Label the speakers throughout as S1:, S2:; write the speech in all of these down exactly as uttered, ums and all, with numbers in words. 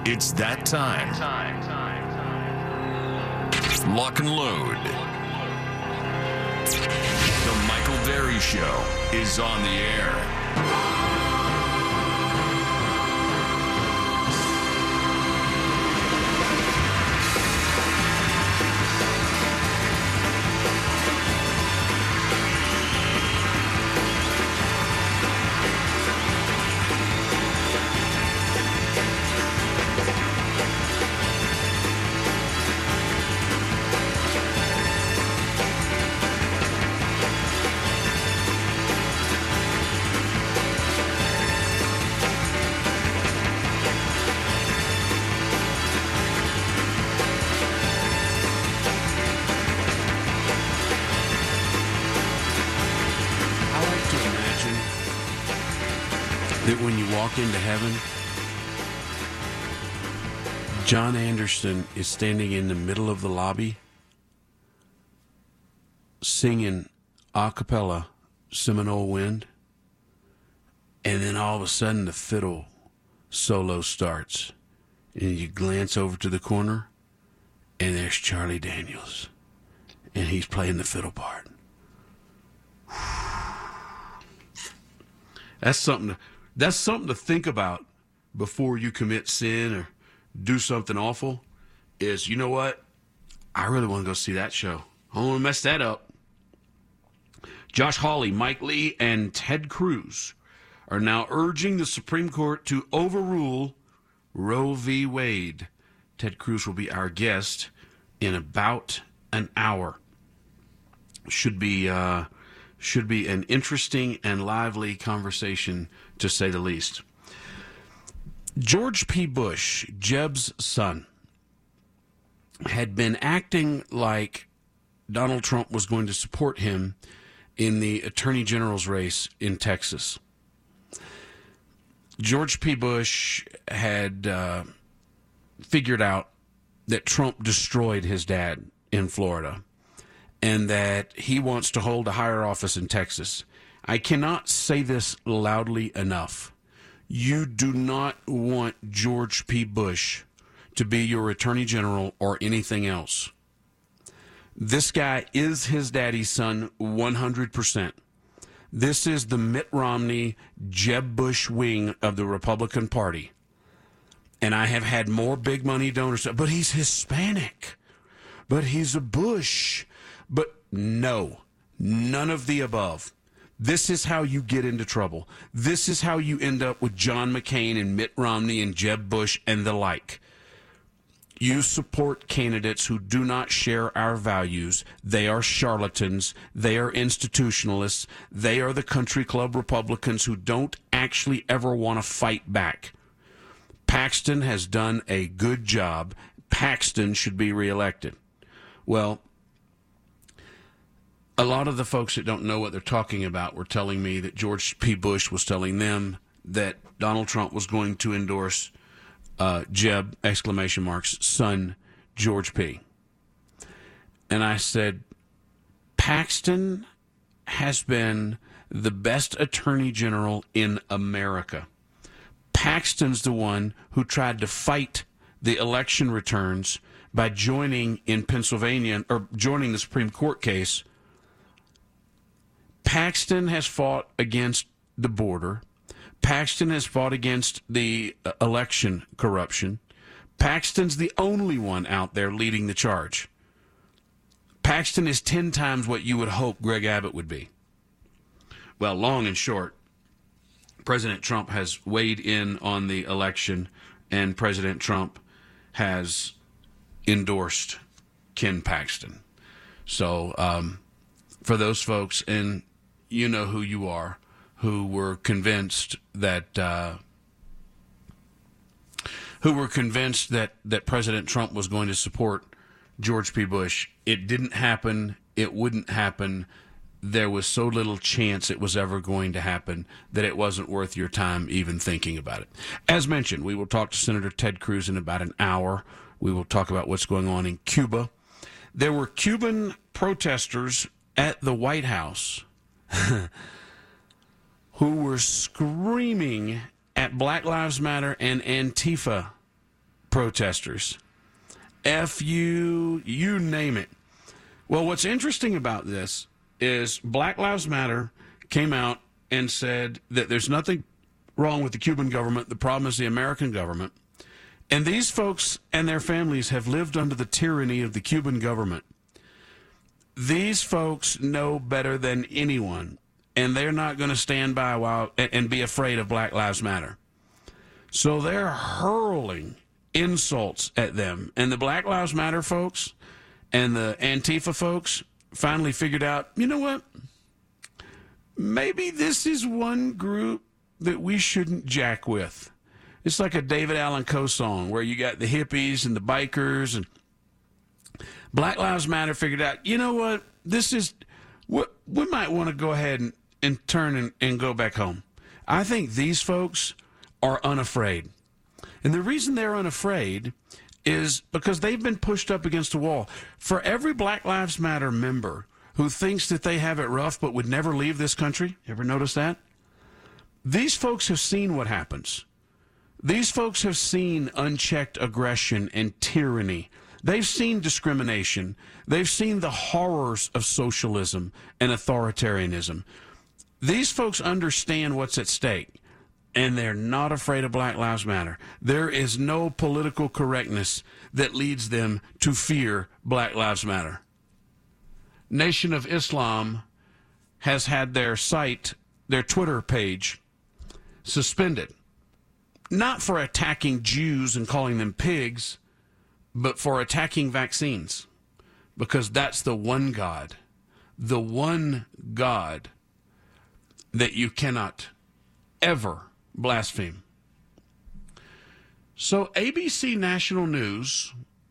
S1: It's that time. Lock and load. The Michael Berry Show is on the air.
S2: That when you walk into heaven, John Anderson is standing in the middle of the lobby singing a cappella Seminole Wind, and then all of a sudden the fiddle solo starts, and you glance over to the corner, and there's Charlie Daniels, and he's playing the fiddle part. That's something to... That's something to think about before you commit sin or do something awful is, you know what? I really want to go see that show. I don't want to mess that up. Josh Hawley, Mike Lee, and Ted Cruz are now urging the Supreme Court to overrule Roe v. Wade. Ted Cruz will be our guest in about an hour. Should be... Uh, Should be an interesting and lively conversation, to say the least. George P. Bush, Jeb's son, had been acting like Donald Trump was going to support him in the Attorney General's race in Texas. George P. Bush had uh, figured out that Trump destroyed his dad in Florida, and that he wants to hold a higher office in Texas. I cannot say this loudly enough. You do not want George P. Bush to be your attorney general or anything else. This guy is his daddy's son one hundred percent. This is the Mitt Romney, Jeb Bush wing of the Republican Party. And I have had more big money donors, but he's Hispanic. But he's a Bush. But no, none of the above. This is how you get into trouble. This is how you end up with John McCain and Mitt Romney and Jeb Bush and the like. You support candidates who do not share our values. They are charlatans. They are institutionalists. They are the country club Republicans who don't actually ever want to fight back. Paxton has done a good job. Paxton should be reelected. Well, a lot of the folks that don't know what they're talking about were telling me that George P. Bush was telling them that Donald Trump was going to endorse uh, Jeb, exclamation marks, son, George P. And I said, Paxton has been the best attorney general in America. Paxton's the one who tried to fight the election returns by joining in Pennsylvania, or joining the Supreme Court case. Paxton has fought against the border. Paxton has fought against the election corruption. Paxton's the only one out there leading the charge. Paxton is ten times what you would hope Greg Abbott would be. Well, long and short, President Trump has weighed in on the election, and President Trump has endorsed Ken Paxton. So um, for those folks, and you know who you are, who were convinced that uh, who were convinced that, that President Trump was going to support George P. Bush. It didn't happen. It wouldn't happen. There was so little chance it was ever going to happen that it wasn't worth your time even thinking about it. As mentioned, we will talk to Senator Ted Cruz in about an hour. We will talk about what's going on in Cuba. There were Cuban protesters at the White House who were screaming at Black Lives Matter and Antifa protesters. F you, you name it. Well, what's interesting about this is Black Lives Matter came out and said that there's nothing wrong with the Cuban government. The problem is the American government. And these folks and their families have lived under the tyranny of the Cuban government. These folks know better than anyone, and they're not going to stand by while and be afraid of Black Lives Matter. So they're hurling insults at them. And the Black Lives Matter folks and the Antifa folks finally figured out, you know what? Maybe this is one group that we shouldn't jack with. It's like a David Allan Coe song where you got the hippies and the bikers, and Black Lives Matter figured out, you know what? This is what we might want to go ahead and, and turn and, and go back home. I think these folks are unafraid. And the reason they're unafraid is because they've been pushed up against a wall. For every Black Lives Matter member who thinks that they have it rough but would never leave this country, ever notice that? These folks have seen what happens. These folks have seen unchecked aggression and tyranny. They've seen discrimination. They've seen the horrors of socialism and authoritarianism. These folks understand what's at stake, and they're not afraid of Black Lives Matter. There is no political correctness that leads them to fear Black Lives Matter. Nation of Islam has had their site, their Twitter page, suspended. Not for attacking Jews and calling them pigs, but for attacking vaccines. Because that's the one God, the one God that you cannot ever blaspheme. So A B C National News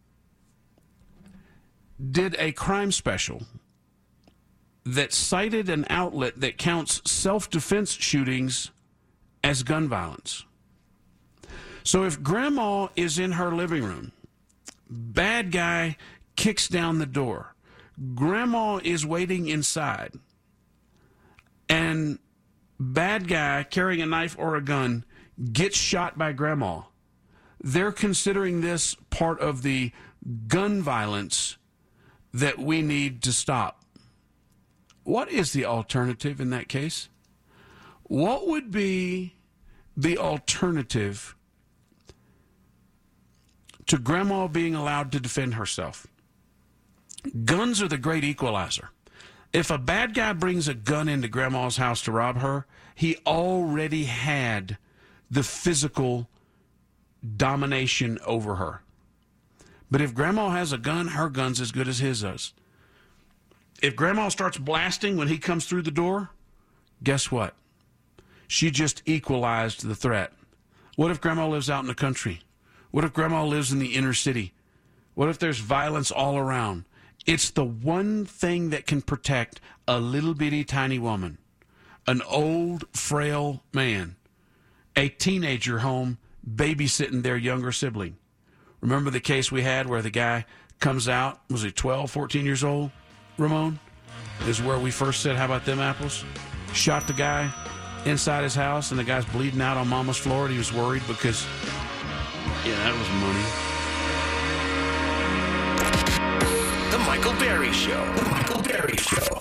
S2: did a crime special that cited an outlet that counts self-defense shootings as gun violence. So if grandma is in her living room, bad guy kicks down the door, grandma is waiting inside, and bad guy carrying a knife or a gun gets shot by grandma, they're considering this part of the gun violence that we need to stop. What is the alternative in that case? What would be the alternative to grandma being allowed to defend herself? Guns are the great equalizer. If a bad guy brings a gun into grandma's house to rob her, he already had the physical domination over her. But if grandma has a gun, her gun's as good as his is. If grandma starts blasting when he comes through the door, guess what? She just equalized the threat. What if grandma lives out in the country? What if grandma lives in the inner city? What if there's violence all around? It's the one thing that can protect a little bitty tiny woman, an old, frail man, a teenager home babysitting their younger sibling. Remember the case we had where the guy comes out, was he twelve, fourteen years old, Ramon? Is where we first said, how about them apples? Shot the guy inside his house, and the guy's bleeding out on mama's floor, and he was worried because, yeah, that was money.
S3: The Michael Berry Show. The Michael Berry Show.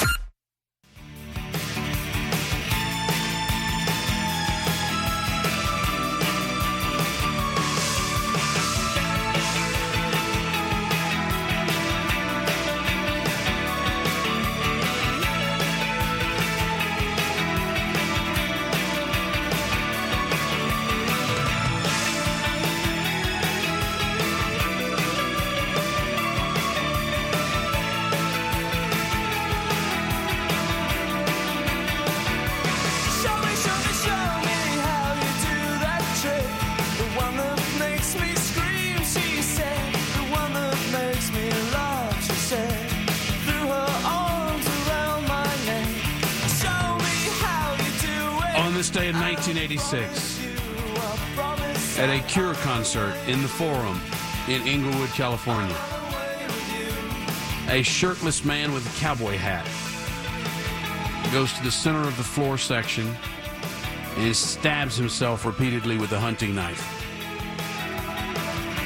S2: Day in nineteen eighty-six at a Cure concert in the Forum in Inglewood, California. A shirtless man with a cowboy hat goes to the center of the floor section and stabs himself repeatedly with a hunting knife.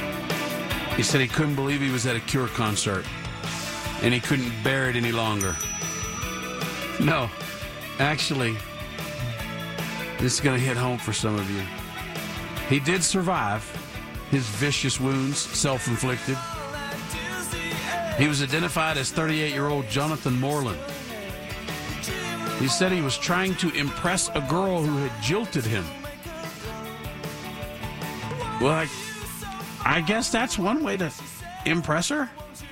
S2: He said he couldn't believe he was at a Cure concert, and he couldn't bear it any longer. No, actually, this is going to hit home for some of you. He did survive his vicious wounds, self-inflicted. He was identified as thirty-eight-year-old Jonathan Moreland. He said he was trying to impress a girl who had jilted him. Well, I, I guess that's one way to impress her.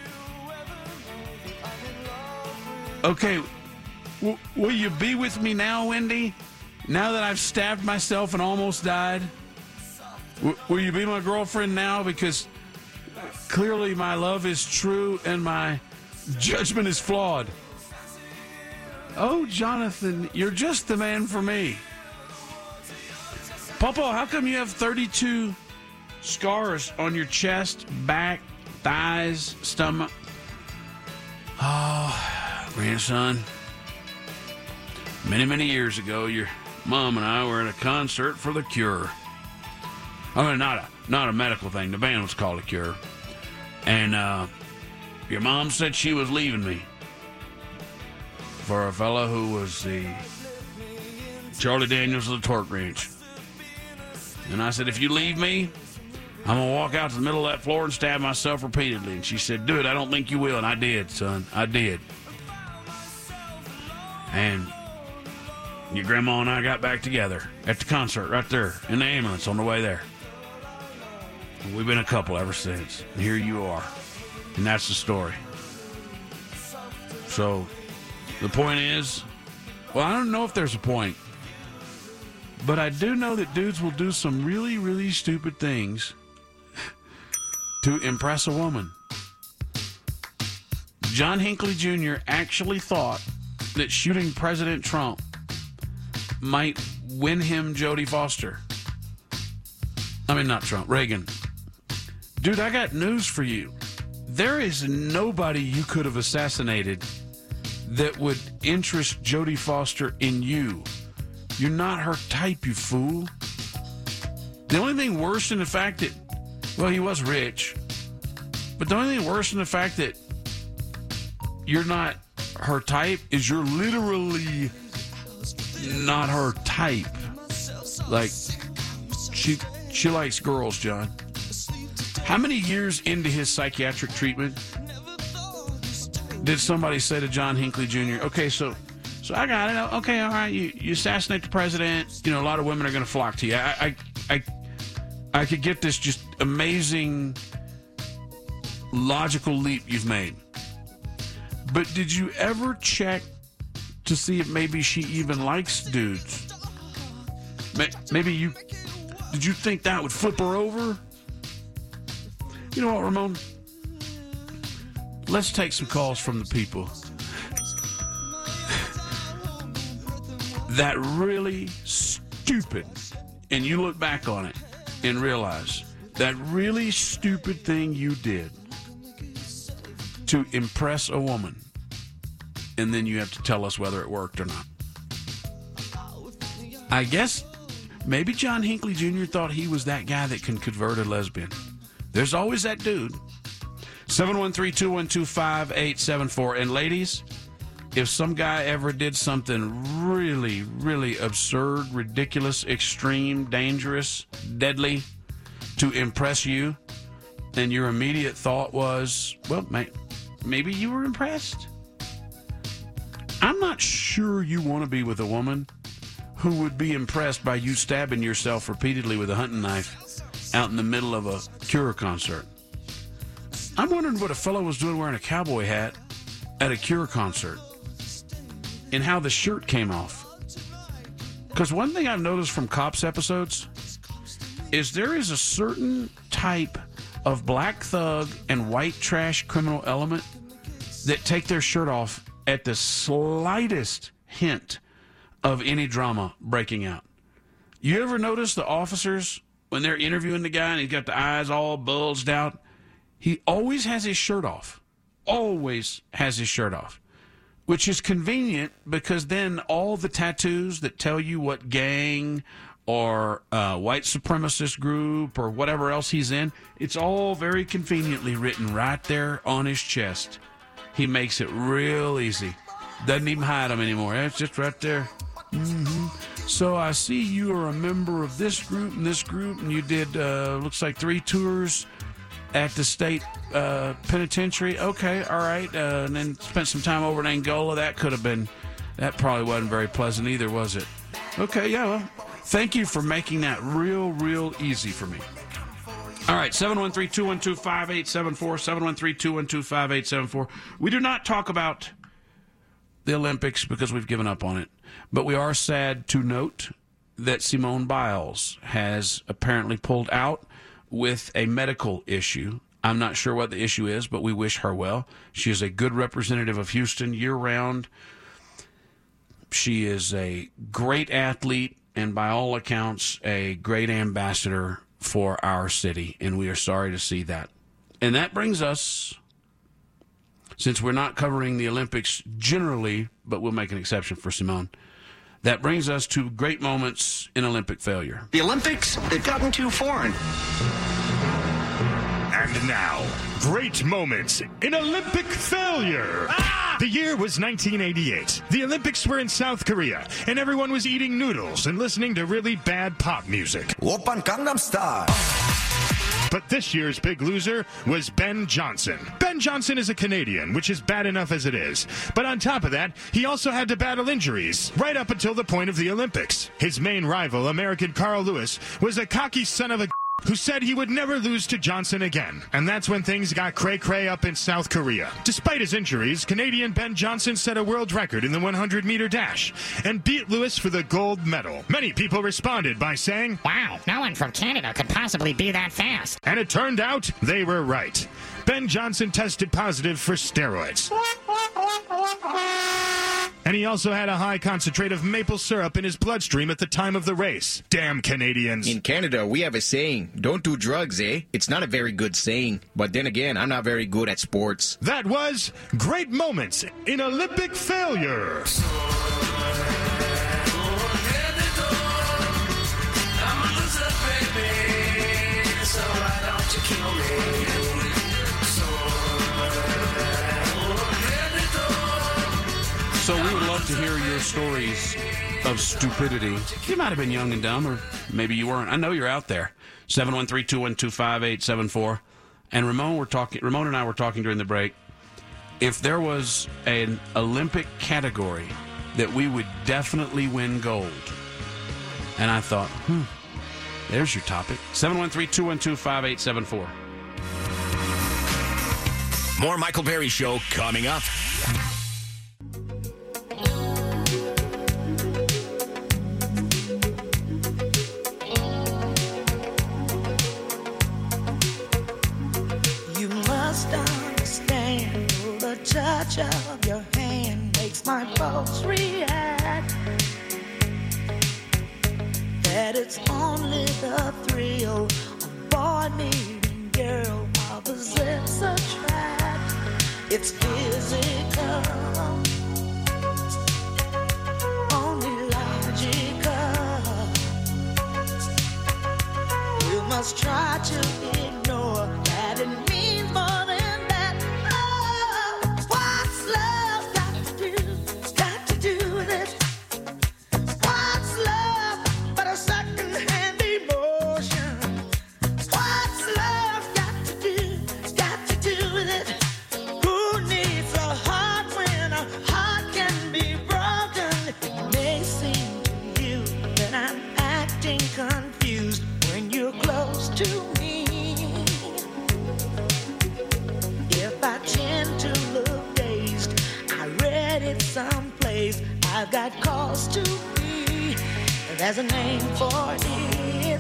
S2: Okay, w- will you be with me now, Wendy? Now that I've stabbed myself and almost died? W- will you be my girlfriend now? Because clearly my love is true and my judgment is flawed. Oh, Jonathan, you're just the man for me. Popo, how come you have thirty-two scars on your chest, back, thighs, stomach? Oh, grandson. Many, many years ago, your mom and I were at a concert for The Cure. I mean, not a, not a medical thing. The band was called The Cure. And uh, your mom said she was leaving me for a fellow who was the Charlie Daniels of the Torque Ranch. And I said, if you leave me, I'm going to walk out to the middle of that floor and stab myself repeatedly. And she said, do it. I don't think you will. And I did, son. I did. And your grandma and I got back together at the concert right there in the ambulance on the way there. And we've been a couple ever since. And here you are. And that's the story. So the point is, well, I don't know if there's a point, but I do know that dudes will do some really, really stupid things to impress a woman. John Hinckley Junior actually thought that shooting President Trump might win him Jodie Foster. I mean, not Trump, Reagan. Dude, I got news for you. There is nobody you could have assassinated that would interest Jodie Foster in you. You're not her type, you fool. The only thing worse than the fact that, well, he was rich, but the only thing worse than the fact that you're not her type is you're literally not her type. Like, she she likes girls, John. How many years into his psychiatric treatment did somebody say to John Hinckley Junior, okay, so so I got it. Okay, all right, you, you assassinate the president. You know, a lot of women are going to flock to you. I, I, I, I could get this just amazing logical leap you've made. But did you ever check to see if maybe she even likes dudes? Maybe you, did you think that would flip her over? You know what, Ramon? Let's take some calls from the people that really stupid, and you look back on it and realize that really stupid thing you did to impress a woman, and then you have to tell us whether it worked or not. I guess maybe John Hinckley Junior thought he was that guy that can convert a lesbian. There's always that dude. seven one three, two one two, five eight seven four. And ladies, if some guy ever did something really, really absurd, ridiculous, extreme, dangerous, deadly to impress you, and your immediate thought was, well, may- maybe you were impressed. I'm not sure you want to be with a woman who would be impressed by you stabbing yourself repeatedly with a hunting knife out in the middle of a Cure concert. I'm wondering what a fellow was doing wearing a cowboy hat at a Cure concert and how the shirt came off. Because one thing I've noticed from Cops episodes is there is a certain type of black thug and white trash criminal element that take their shirt off at the slightest hint of any drama breaking out. You ever notice the officers, when they're interviewing the guy and he's got the eyes all bulged out, he always has his shirt off. Always has his shirt off. Which is convenient because then all the tattoos that tell you what gang or uh, white supremacist group or whatever else he's in. It's all very conveniently written right there on his chest. He makes it real easy. Doesn't even hide them anymore. It's just right there. Mm-hmm. So I see you are a member of this group and this group, and you did, uh, looks like three tours at the state uh, penitentiary. Okay, all right. Uh, and then spent some time over in Angola. That could have been, that probably wasn't very pleasant either, was it? Okay, yeah, well, thank you for making that real, real easy for me. All right, seven one three, two one two, five eight seven four, seven one three, two one two, five eight seven four. We do not talk about the Olympics because we've given up on it, but we are sad to note that Simone Biles has apparently pulled out with a medical issue. I'm not sure what the issue is, but we wish her well. She is a good representative of Houston year-round. She is a great athlete and, by all accounts, a great ambassador for our city, and we are sorry to see that. And that brings us, since we're not covering the Olympics generally, but we'll make an exception for Simone, that brings us to great moments in Olympic failure.
S3: The Olympics, they've gotten too foreign.
S4: And now, great moments in Olympic failure. Ah! The year was nineteen eighty-eight. The Olympics were in South Korea, and everyone was eating noodles and listening to really bad pop music.
S5: Oppan Gangnam Style.
S4: But this year's big loser was Ben Johnson. Ben Johnson is a Canadian, which is bad enough as it is. But on top of that, he also had to battle injuries right up until the point of the Olympics. His main rival, American Carl Lewis, was a cocky son of a who said he would never lose to Johnson again. And that's when things got cray-cray up in South Korea. Despite his injuries, Canadian Ben Johnson set a world record in the one hundred meter dash and beat Lewis for the gold medal. Many people responded by saying,
S6: "Wow, no one from Canada could possibly be that fast."
S4: And it turned out they were right. Ben Johnson tested positive for steroids. And he also had a high concentrate of maple syrup in his bloodstream at the time of the race. Damn Canadians.
S7: In Canada, we have a saying, don't do drugs, eh? It's not a very good saying. But then again, I'm not very good at sports.
S4: That was great moments in Olympic failure.
S2: So we would love to hear your stories of stupidity. You might have been young and dumb, or maybe you weren't. I know you're out there. seven one three, two one two, five eight seven four. And Ramon, we're talking. Ramon and I were talking during the break. If there was an Olympic category that we would definitely win gold, and I thought, hmm, there's your topic. seven one three, two one two, five eight seven four.
S3: More Michael Berry Show coming up.
S8: Touch of your hand makes my pulse react. That it's only the thrill of boy meeting girl opposites attract. It's physical, only logical. You must try to ignore that it means more than I've got cause to be. There's a name for it.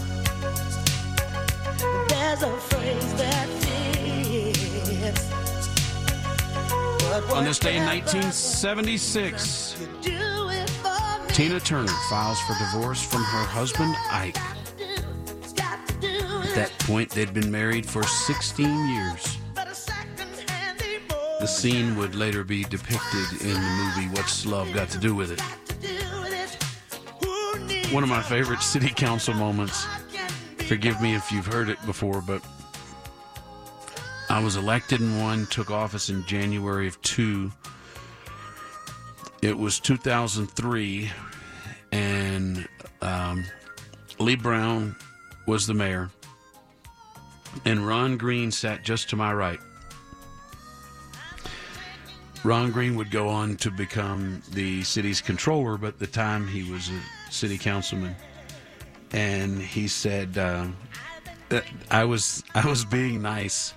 S8: There's a phrase that fits.
S2: On this day in nineteen seventy-six, Tina Turner files for divorce from her husband, Ike. At that point, they'd been married for sixteen years. The scene would later be depicted in the movie What's Love Got to Do with It? one of my favorite city council moments. Forgive me if you've heard it before, but I was elected in one, took office in January of two. It was two thousand three, and um, Lee Brown was the mayor, and Ron Green sat just to my right. Ron Green would go on to become the city's controller, but at the time he was a city councilman. And he said uh, that I was I was being nice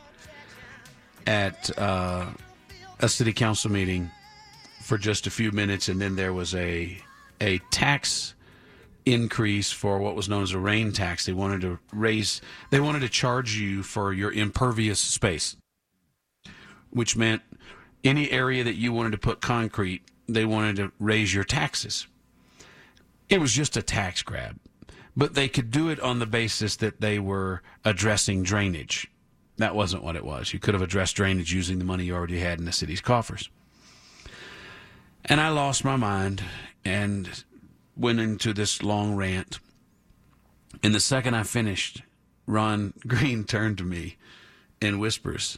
S2: at uh, a city council meeting for just a few minutes, and then there was a a tax increase for what was known as a rain tax. They wanted to raise, they wanted to charge you for your impervious space, which meant any area that you wanted to put concrete, they wanted to raise your taxes. It was just a tax grab. But they could do it on the basis that they were addressing drainage. That wasn't what it was. You could have addressed drainage using the money you already had in the city's coffers. And I lost my mind and went into this long rant. And the second I finished, Ron Green turned to me and whispers,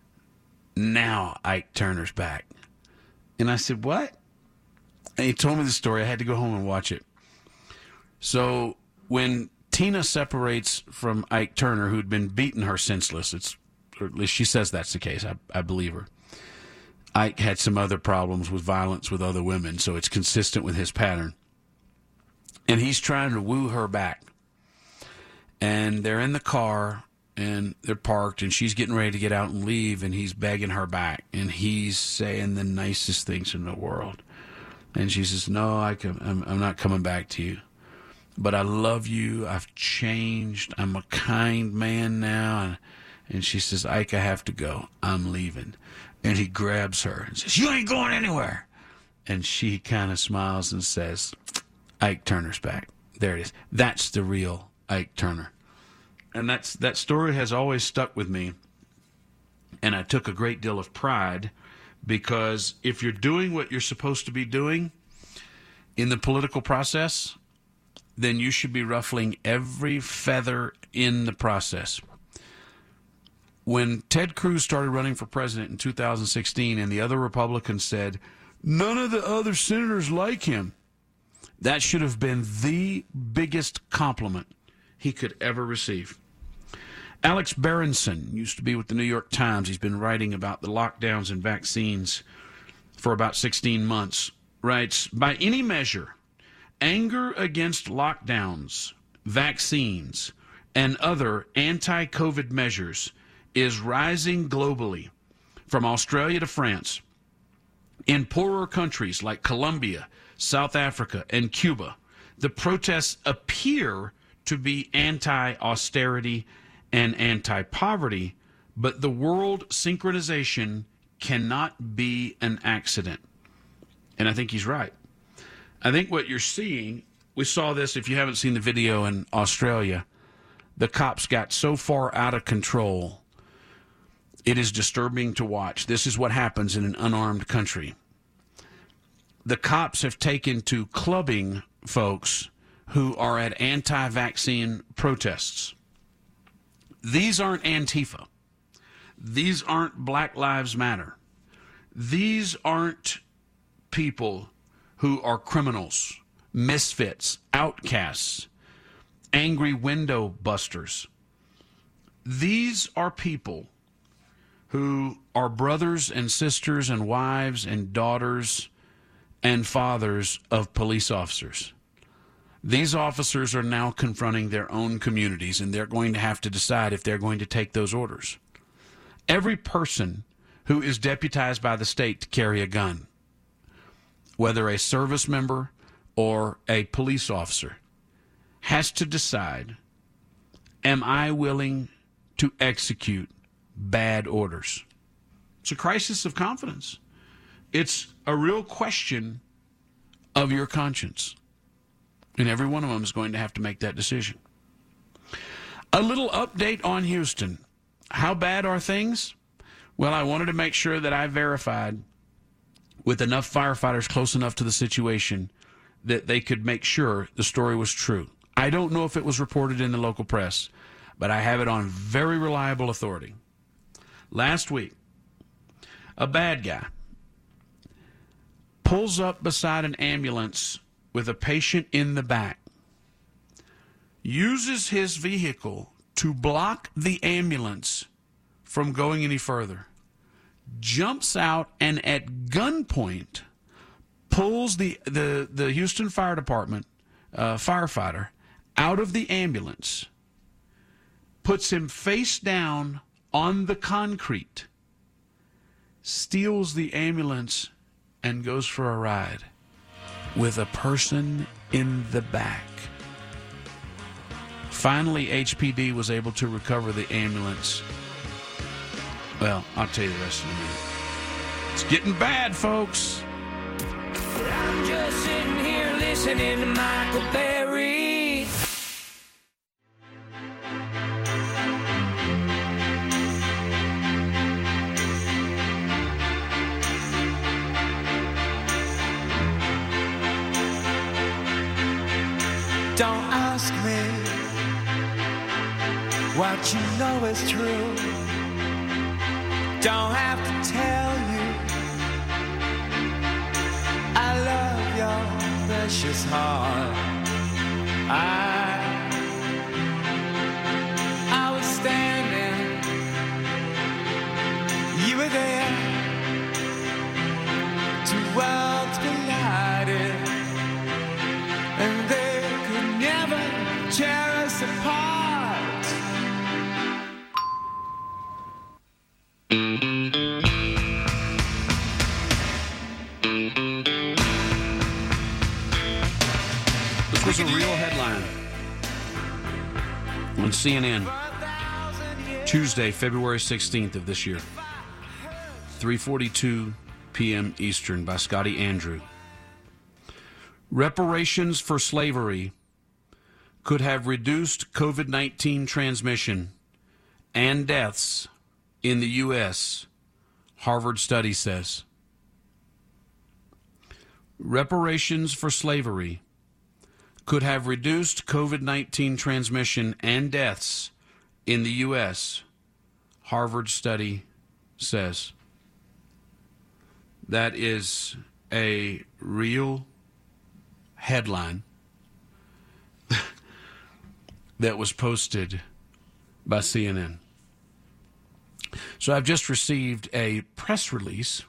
S2: "Now Ike Turner's back." And I said, "What?" And he told me the story. I had to go home and watch it. So when Tina separates from Ike Turner, who'd been beating her senseless, it's, or at least she says that's the case, I, I believe her. Ike had some other problems with violence with other women, so it's consistent with his pattern. And he's trying to woo her back. And they're in the car, and they're parked, and she's getting ready to get out and leave, and he's begging her back. And he's saying the nicest things in the world. And she says, "No, I can, I'm, I'm not coming back to you. But I love you. I've changed. I'm a kind man now." And, and she says, "Ike, I have to go. I'm leaving." And he grabs her and says, "You ain't going anywhere." And she kind of smiles and says, "Ike Turner's back." There it is. That's the real Ike Turner. And that's that story has always stuck with me. And I took a great deal of pride because if you're doing what you're supposed to be doing in the political process, then you should be ruffling every feather in the process. When Ted Cruz started running for president in two thousand sixteen and the other Republicans said, "None of the other senators like him," that should have been the biggest compliment he could ever receive. Alex Berenson used to be with the New York Times. He's been writing about the lockdowns and vaccines for about sixteen months. Writes, "By any measure, anger against lockdowns, vaccines, and other anti-COVID measures is rising globally, from Australia to France. In poorer countries like Colombia, South Africa, and Cuba, the protests appear to be anti-austerity and anti-poverty, but the world synchronization cannot be an accident." And I think he's right. I think what you're seeing, we saw this, if you haven't seen the video in Australia, the cops got so far out of control, it is disturbing to watch. This is what happens in an unarmed country. The cops have taken to clubbing folks who are at anti-vaccine protests. These aren't Antifa. These aren't Black Lives Matter. These aren't people who are criminals, misfits, outcasts, angry window busters. These are people who are brothers and sisters and wives and daughters and fathers of police officers. These officers are now confronting their own communities, and they're going to have to decide if they're going to take those orders. Every person who is deputized by the state to carry a gun, whether a service member or a police officer, has to decide, am I willing to execute bad orders? It's a crisis of confidence. It's a real question of your conscience. And every one of them is going to have to make that decision. A little update on Houston. How bad are things? Well, I wanted to make sure that I verified with enough firefighters close enough to the situation that they could make sure the story was true. I don't know if it was reported in the local press, but I have it on very reliable authority. Last week, a bad guy pulls up beside an ambulance with a patient in the back, uses his vehicle to block the ambulance from going any further, jumps out and at gunpoint pulls the, the, the Houston Fire Department uh, firefighter out of the ambulance, puts him face down on the concrete, steals the ambulance, and goes for a ride with a person in the back. Finally, H P D was able to recover the ambulance. Well, I'll tell you the rest in a minute. It's getting bad, folks.
S5: I'm just sitting here listening to Michael Berry.
S9: Don't ask me what you know is true. Don't have to tell you I love your precious heart. I I was standing, you were there, two worlds collided, and they could never tear us apart.
S2: This was a real headline on C N N Tuesday, February sixteenth of this year, three forty-two p.m. Eastern, by Scotty Andrew. Reparations for slavery could have reduced COVID nineteen transmission and deaths in the U S, Harvard study says. Reparations for slavery could have reduced COVID nineteen transmission and deaths in the U S, Harvard study says. That is a real headline that was posted by C N N. So I've just received a press release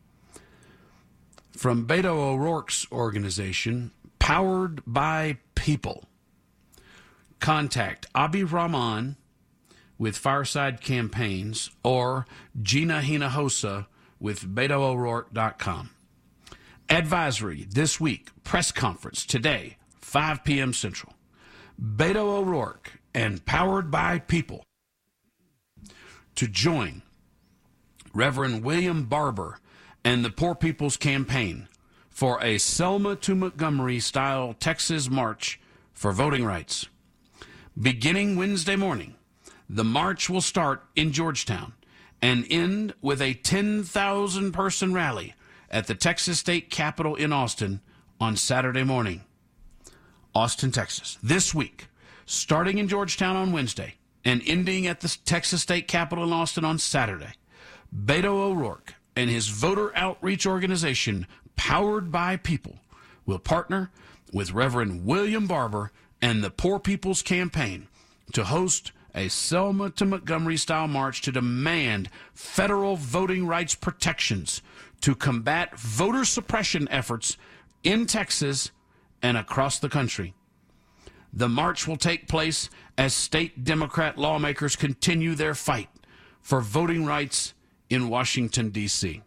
S2: from Beto O'Rourke's organization, Powered by People. Contact Abi Rahman with Fireside Campaigns or Gina Hinojosa with Beto O'Rourke dot com. Advisory this week, press conference today, five p.m. Central. Beto O'Rourke and Powered by People to join Reverend William Barber and the Poor People's Campaign for a Selma to Montgomery-style Texas march for voting rights. Beginning Wednesday morning, the march will start in Georgetown and end with a ten thousand person rally at the Texas State Capitol in Austin on Saturday morning. Austin, Texas. This week, starting in Georgetown on Wednesday and ending at the Texas State Capitol in Austin on Saturday, Beto O'Rourke and his voter outreach organization, Powered by People, will partner with Reverend William Barber and the Poor People's Campaign to host a Selma to Montgomery-style march to demand federal voting rights protections to combat voter suppression efforts in Texas and across the country. The march will take place as state Democrat lawmakers continue their fight for voting rights in Washington, D C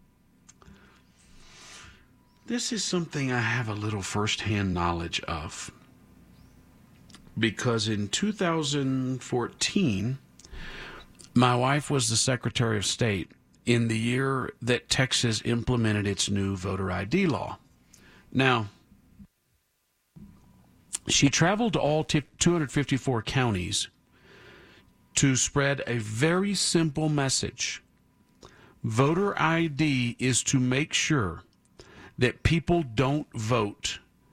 S2: This is something I have a little firsthand knowledge of, because in two thousand fourteen, my wife was the Secretary of State in the year that Texas implemented its new voter I D law. Now, she traveled to all two hundred fifty-four counties to spread a very simple message. Voter I D is to make sure that people don't vote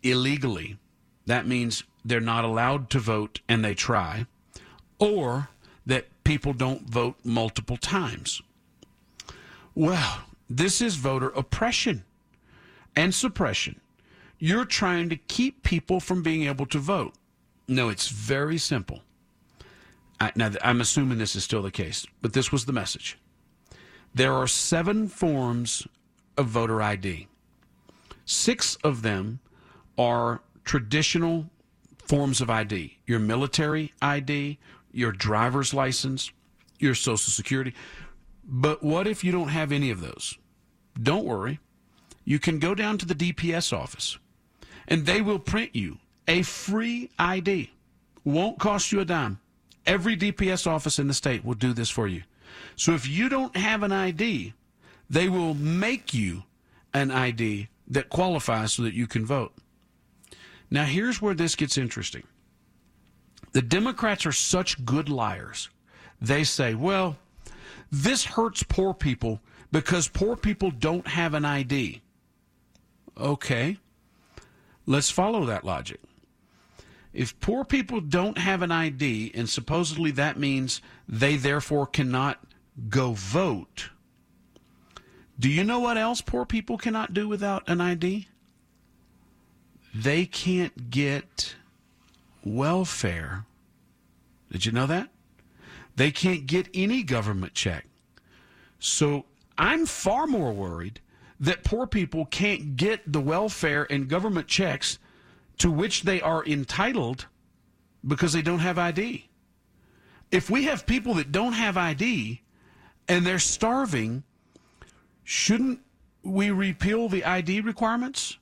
S2: illegally. That means they're not allowed to vote and they try, or that people don't vote multiple times. Well, this is voter oppression and suppression. You're trying to keep people from being able to vote. No, it's very simple. I, now, I'm assuming this is still the case, but this was the message. There are seven forms of voter I D. Six of them are traditional forms of I D. Your military I D, your driver's license, your Social Security. But what if you don't have any of those? Don't worry. You can go down to the D P S office, and they will print you a free I D. Won't cost you a dime. Every D P S office in the state will do this for you. So if you don't have an I D, they will make you an I D that qualifies so that you can vote. Now, here's where this gets interesting. The Democrats are such good liars. They say, well, this hurts poor people because poor people don't have an I D. Okay, let's follow that logic. If poor people don't have an I D, and supposedly that means they therefore cannot go vote, do you know what else poor people cannot do without an I D? They can't get welfare. Did you know that? They can't get any government check. So I'm far more worried that poor people can't get the welfare and government checks to which they are entitled because they don't have I D. If we have people that don't have I D and they're starving, shouldn't we repeal the I D requirements?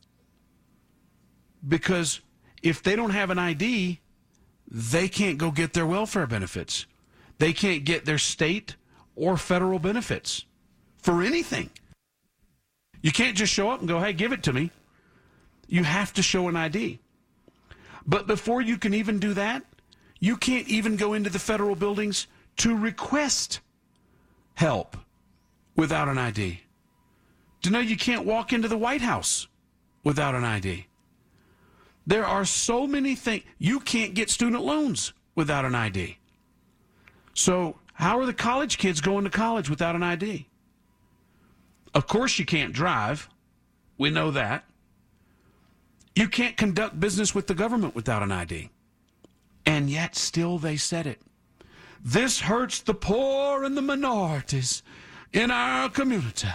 S2: Because if they don't have an I D, they can't go get their welfare benefits. They can't get their state or federal benefits for anything. You can't just show up and go, hey, give it to me. You have to show an I D. But before you can even do that, you can't even go into the federal buildings to request help without an I D. Do you know you can't walk into the White House without an I D? There are so many things. You can't get student loans without an I D. So how are the college kids going to college without an I D? Of course you can't drive. We know that. You can't conduct business with the government without an I D. And yet still they said it. This hurts the poor and the minorities in our community.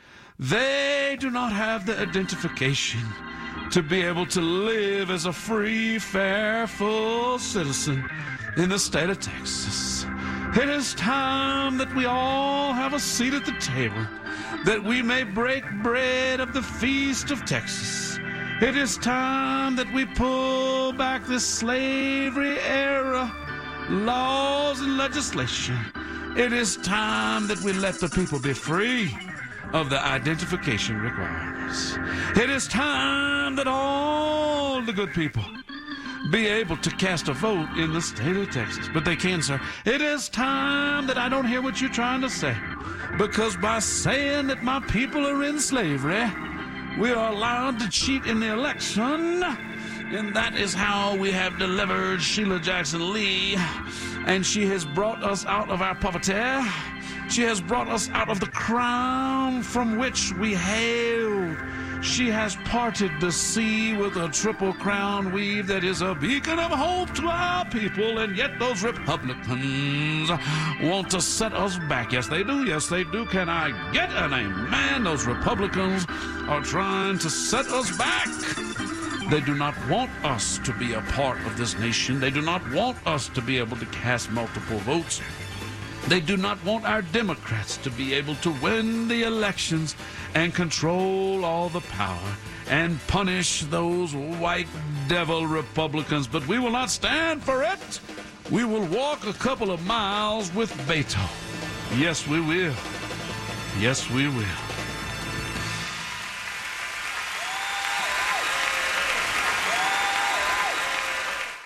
S2: They do not have the identification to be able to live as a free, fair, full citizen in the state of Texas. It is time that we all have a seat at the table, that we may break bread of the feast of Texas. It is time that we pull back this slavery era laws and legislation. It is time that we let the people be free of the identification requirements. It is time that all the good people be able to cast a vote in the state of Texas. But they can, sir. It is time that I don't hear what you're trying to say. Because by saying that my people are in slavery, we are allowed to cheat in the election. And that is how we have delivered Sheila Jackson Lee. And she has brought us out of our poverty. She has brought us out of the crown from which we hailed. She has parted the sea with a triple crown weave that is a beacon of hope to our people, and yet those Republicans want to set us back. Yes, they do. Yes, they do. Can I get an amen? Those Republicans are trying to set us back. They do not want us to be a part of this nation. They do not want us to be able to cast multiple votes. They do not want our Democrats to be able to win the elections and control all the power and punish those white devil Republicans. But we will not stand for it. We will walk a couple of miles with Beto. Yes, we will. Yes, we will.